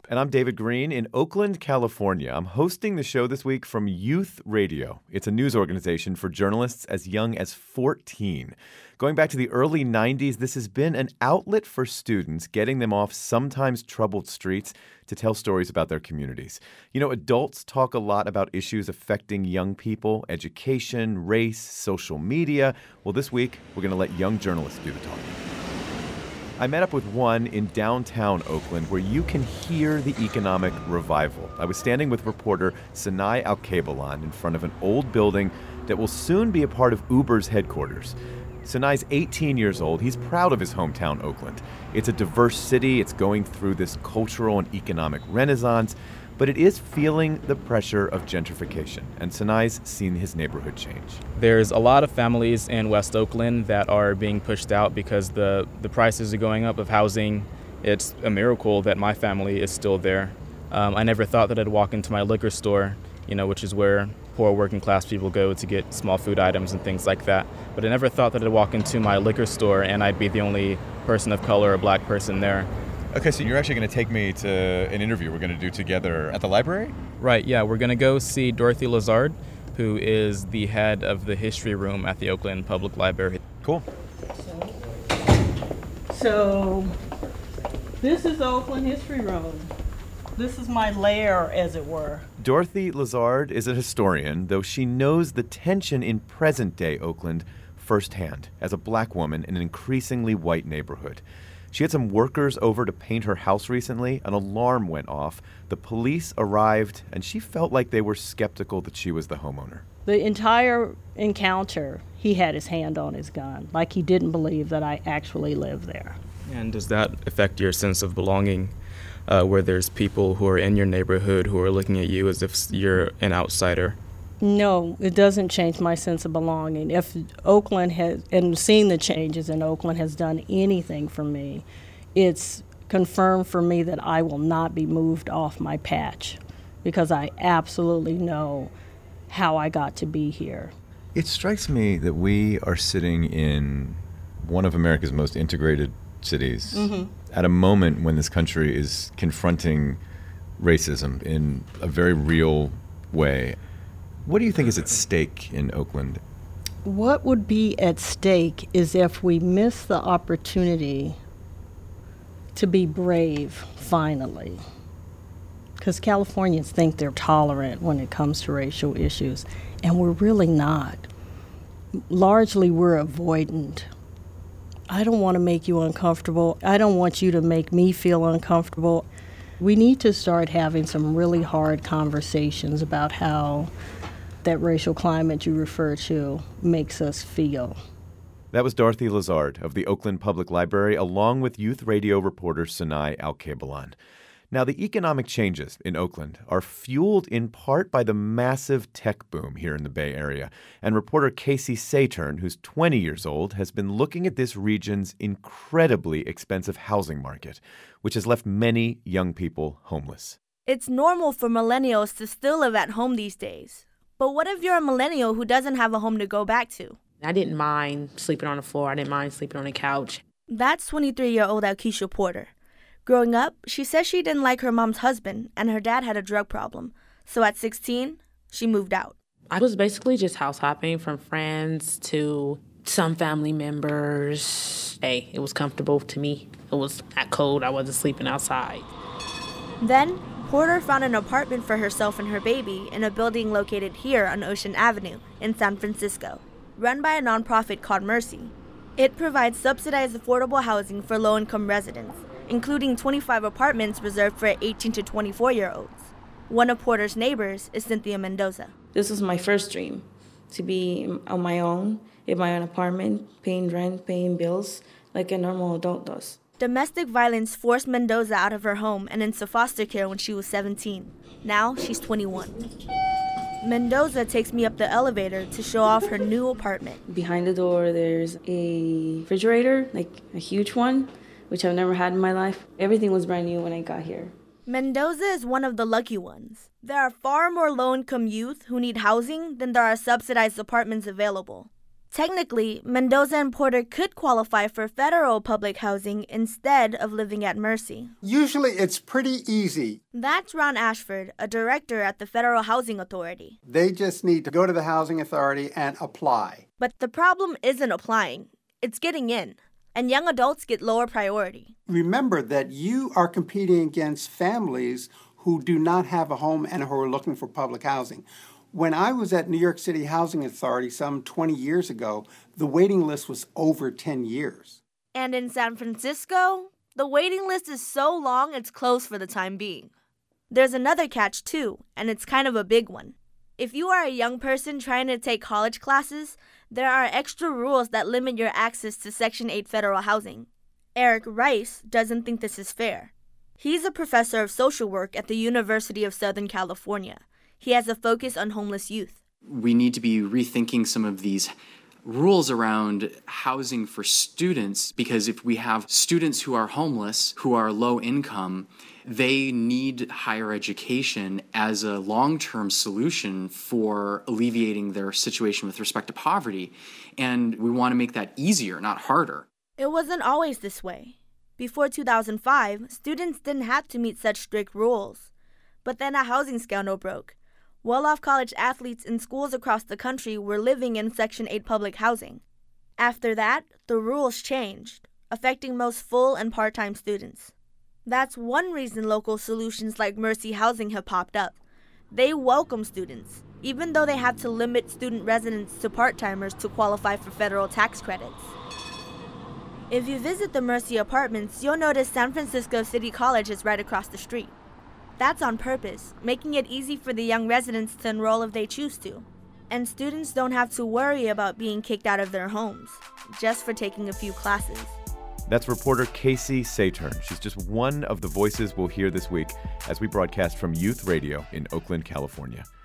And I'm David Green in Oakland, California. I'm hosting the show this week from Youth Radio. It's a news organization for journalists as young as 14. Going back to the early 90s, this has been an outlet for students, getting them off sometimes troubled streets to tell stories about their communities. You know, adults talk a lot about issues affecting young people, education, race, social media. Well, this week, we're going to let young journalists do the talking. I met up with one in downtown Oakland where you can hear the economic revival. I was standing with reporter Sanai Alkebalan in front of an old building that will soon be a part of Uber's headquarters. Sanai's 18 years old. He's proud of his hometown, Oakland. It's a diverse city. It's going through this cultural and economic renaissance, but it is feeling the pressure of gentrification, and Sanai's seen his neighborhood change. There's a lot of families in West Oakland that are being pushed out because the prices are going up of housing. It's a miracle that my family is still there. I never thought that I'd walk into my liquor store, which is where poor working class people go to get small food items and things like that. But I never thought that I'd walk into my liquor store and I'd be the only person of color or black person there. Okay, so you're actually going to take me to an interview we're going to do together at the library? Right, yeah. We're going to go see Dorothy Lazard, who is the head of the history room at the Oakland Public Library. Cool. So this is Oakland History Room. This is my lair, as it were. Dorothy Lazard is a historian, though she knows the tension in present-day Oakland firsthand as a black woman in an increasingly white neighborhood. She had some workers over to paint her house recently. An alarm went off. The police arrived, and she felt like they were skeptical that she was the homeowner. The entire encounter, he had his hand on his gun, like he didn't believe that I actually lived there. And does that affect your sense of belonging, where there's people who are in your neighborhood who are looking at you as if you're an outsider? No, it doesn't change my sense of belonging. If Oakland has, and seeing the changes in Oakland has done anything for me, it's confirmed for me that I will not be moved off my patch because I absolutely know how I got to be here. It strikes me that we are sitting in one of America's most integrated cities at a moment when this country is confronting racism in a very real way. What do you think is at stake in Oakland? What would be at stake is if we miss the opportunity to be brave, finally. Because Californians think they're tolerant when it comes to racial issues, and we're really not. Largely, we're avoidant. I don't want to make you uncomfortable. I don't want you to make me feel uncomfortable. We need to start having some really hard conversations about how that racial climate you refer to makes us feel. That was Dorothy Lazard of the Oakland Public Library, along with youth radio reporter Sanai Alkebalan. Now, the economic changes in Oakland are fueled in part by the massive tech boom here in the Bay Area. And reporter Casey Saturn, who's 20 years old, has been looking at this region's incredibly expensive housing market, which has left many young people homeless. It's normal for millennials to still live at home these days. But what if you're a millennial who doesn't have a home to go back to? I didn't mind sleeping on the floor. I didn't mind sleeping on the couch. That's 23-year-old Alkeisha Porter. Growing up, she says she didn't like her mom's husband, and her dad had a drug problem. So at 16, she moved out. I was basically just house hopping from friends to some family members. Hey, it was comfortable to me. It was not cold. I wasn't sleeping outside. Then, Porter found an apartment for herself and her baby in a building located here on Ocean Avenue in San Francisco, run by a nonprofit called Mercy. It provides subsidized affordable housing for low-income residents, including 25 apartments reserved for 18 to 24-year-olds. One of Porter's neighbors is Cynthia Mendoza. This was my first dream, to be on my own, in my own apartment, paying rent, paying bills, like a normal adult does. Domestic violence forced Mendoza out of her home and into foster care when she was 17. Now she's 21. Mendoza takes me up the elevator to show off her new apartment. Behind the door, there's a refrigerator, like a huge one, which I've never had in my life. Everything was brand new when I got here. Mendoza is one of the lucky ones. There are far more low-income youth who need housing than there are subsidized apartments available. Technically, Mendoza and Porter could qualify for federal public housing instead of living at Mercy. Usually it's pretty easy. That's Ron Ashford, a director at the Federal Housing Authority. They just need to go to the Housing Authority and apply. But the problem isn't applying, it's getting in. And young adults get lower priority. Remember that you are competing against families who do not have a home and who are looking for public housing. When I was at New York City Housing Authority some 20 years ago, the waiting list was over 10 years. And in San Francisco, the waiting list is so long it's closed for the time being. There's another catch too, and it's kind of a big one. If you are a young person trying to take college classes, there are extra rules that limit your access to Section 8 federal housing. Eric Rice doesn't think this is fair. He's a professor of social work at the University of Southern California. He has a focus on homeless youth. We need to be rethinking some of these rules around housing for students, because if we have students who are homeless, who are low income, they need higher education as a long-term solution for alleviating their situation with respect to poverty. And we want to make that easier, not harder. It wasn't always this way. Before 2005, students didn't have to meet such strict rules. But then a housing scandal broke. Well-off college athletes in schools across the country were living in Section 8 public housing. After that, the rules changed, affecting most full and part-time students. That's one reason local solutions like Mercy Housing have popped up. They welcome students, even though they have to limit student residents to part-timers to qualify for federal tax credits. If you visit the Mercy apartments, you'll notice San Francisco City College is right across the street. That's on purpose, making it easy for the young residents to enroll if they choose to. And students don't have to worry about being kicked out of their homes, just for taking a few classes. That's reporter Casey Saturn. She's just one of the voices we'll hear this week as we broadcast from Youth Radio in Oakland, California.